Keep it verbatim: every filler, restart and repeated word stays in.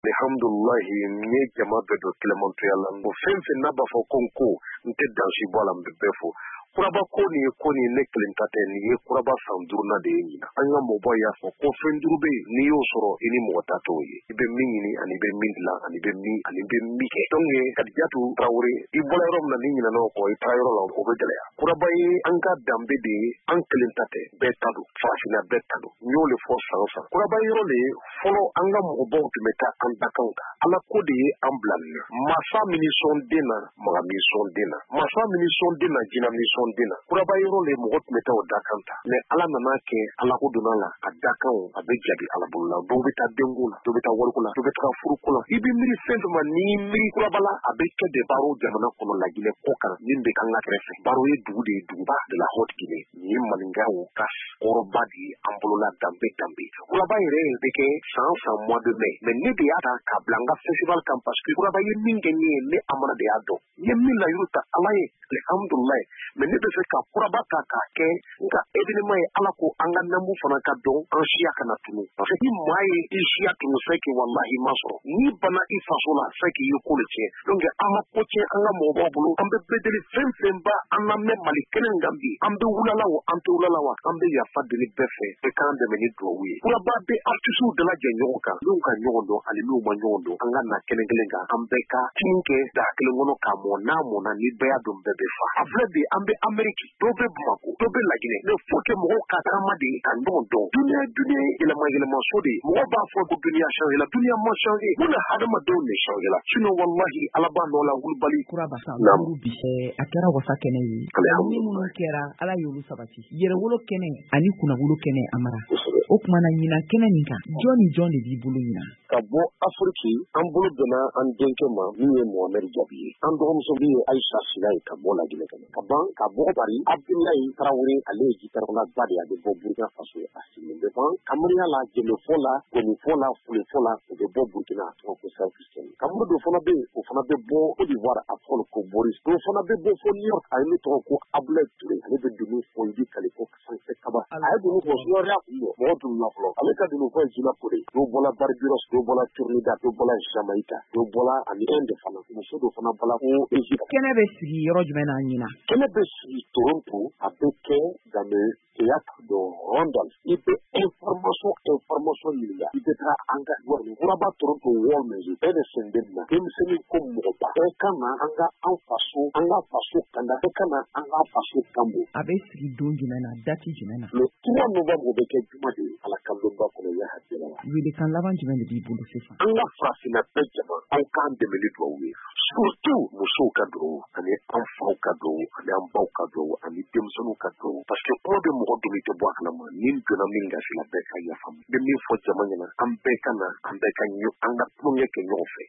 alhamdulillahi ni jama bɛɛ don kɛlɛmantɔya la o fɛn fɛn n'a b'a fɔ ko n ko n tɛ dansi bɔ a la n bɛ bɛɛ fo kuraba ko nin ye ko nin ne kelen ta tɛ nin ye kuraba san duurunan de ye ɲina an ka mɔgɔw y'a fɔ ko fɛn duuru bɛ yen n'i y'o sɔrɔ i ni mɔgɔ ta t'o ye i bɛ min ɲini ani bɛ min dilan ani bɛ min ani bɛ min kɛ donc Kadijatu Tarawele i bɔra yɔrɔ min na ni ɲinana o kɔ i taara yɔrɔ la o bɛ gɛlɛya kuraba ye an ka danbe de ye an kelen ta tɛ bɛɛ ta don farafinna bɛɛ ta don n y'o de fɔ san san kuraba yɔrɔ de ye fɔlɔ an ka mɔgɔbaw tun bɛ taa an dakanw kan ala ko de ye an bila nin na masa min sɔn den na maga min sɔn den na masa min sɔn den na jinɛ min sɔn den na kuraba yɔrɔ le mɔgɔ tun bɛ taa o dakan ta mais ala nana kɛ ala ko donna la a dakanw a bɛ jabi ala bolo la dɔw bɛ taa denko la dɔw bɛ taa wariko la dɔw bɛ taa furuko la i bɛ miiri fɛn dɔ ma ni miiri kuraba la a bɛ kɛ de baro jamana kɔnɔ laginɛ kɔ kan min bɛ kan ka kɛrɛfɛ baro ye dugu de ye duguba de la Haute Guinée nin ye maninkaw ka kɔrɔba de ye an bolo la danbe danbe kuraba yɛrɛ bɛ kɛ san san mois de mai mais ne de y'a ta k'a bila an ka festival kan parce que kuraba ye min kɛ n ye ne amana de y'a dɔn n ye min layiru ta ala ye alhamdulilayi mais ne bɛ fɛ ka kuraba ta k'a kɛ nka événement ye ala ko an ka namu fana ka dɔn an siya kana tunu parce que ni maa ye i siya tunu c'est que wallahi ma sɔrɔ ni bana i faso la c'est que i ye ko de tiɲɛ donc an ma ko tiɲɛ an ka mɔgɔbaw bolo an bɛ bɛɛ deli fɛn fɛn ba an lamɛn mali kelen kan bi an bɛ wulala wa an tɛ wulala wa an bɛ yafa deli bɛɛ fɛ bɛɛ k'an dɛmɛ ni duwawu ye kuraba bɛ artisiw dalajɛ ɲɔgɔn kan n'u ka ɲɔgɔn dɔn ani n'u ma ɲɔgɔn dɔn an ka na kelen kelen kan an bɛɛ ka tin kɛ daga kelen kɔnɔ k'a mɔ n'a mɔna ni bɛɛ y'a dɔn bɛɛ bɛ fa a filɛ bi an bɛ Amérique dɔw bɛ Bamako dɔw bɛ Laginɛ mais faut que mɔgɔw ka tagama de ka ɲɔgɔn dɔn duniya duniya yɛlɛma yɛlɛma so de mɔgɔw b'a fɔ ko duniya changé la duniya ma changé mun hadamadenw de changé la sinon wallahi ala b'a nɔ la wulibali kuraba san duuru bi a kɛra wasa kɛnɛ ye ni minnu kɛra ala y'olu sabati yɛrɛwolo kɛnɛ ani kunnawolo kɛnɛ amara o kumana ɲina kɛnɛ nin kan jɔn ni jɔn de b'i bolo ɲina ka bɔ Afrique an bolo donna an denkɛ ma min ye Mohamed Jabi ye an dɔgɔmuso min ye Aïcha Sila ye ka bɔ Laginɛ kɛnɛ ka ban ka bɔ Bari Abdoulaye Tarawele ale ye jitarala ba de a bɛ bɔ Burkina Faso a sigilen bɛ ban Kamariya la Jɛmɛfɔ la Gonifɔ la Fulefɔ la o bɛ bɔ Burkina a tɔgɔ ko Saint-Christine Kamuru dɔ fana bɛ yen o fana bɛ bɔ Côte d'Ivoire a tɔgɔ ko Boris dɔw fana bɛ bɔ fo New York a ye ne tɔgɔ ko Abdoulaye Touré ale bɛ dunun fɔ Idi Kaliko Sanfɛ Kaba a ye dunun fɔ Suwariya kun bɔ mɔgɔ tun na fɔlɔ ale ka dunun fɔ Jina Kore dɔw bɔla Barbados dɔw bɔla Trinidad dɔw bɔla Jamaïque dɔw bɔla ani Inde fana muso dɔw fana bɔla ko Égypte kɛnɛ bɛ sigi yɔrɔ jumɛn na ɲina kɛnɛ bɛ sigi Toronto a bɛ kɛ dans le théâtre de Randolph i bɛ information information ɲini la i bɛ taa an ka wari kuraba Toronto wall music bɛɛ de sen bɛ na denmisɛnnin ko mɔgɔba bɛɛ ka na an ka an faso an ka faso kanda bɛɛ ka na an ka faso kanbo a bɛ sigi don jumɛn na dati jumɛn na le trois novembre bɛ kɛ juma de ye ala kan dɔnba kɔnɔ ya hakili la welekan laban jumɛn de b'i bolo sisan an ka farafinna bɛɛ jama aw k'an dɛmɛ ni duwawu ye surtout musow ka duwawu ani an faw ka duwawu ani an baw ka duwawu ani denmisɛnninw ka duwawu parce que kuma bɛ mɔgɔ dɔn i tɛ bɔ a kalama ni donna min gasi la bɛɛ ka yafa n bɛ min fɔ jama ɲɛna an bɛɛ ka na an bɛɛ ka an ka tulonkɛ kɛ ɲɔgɔn fɛ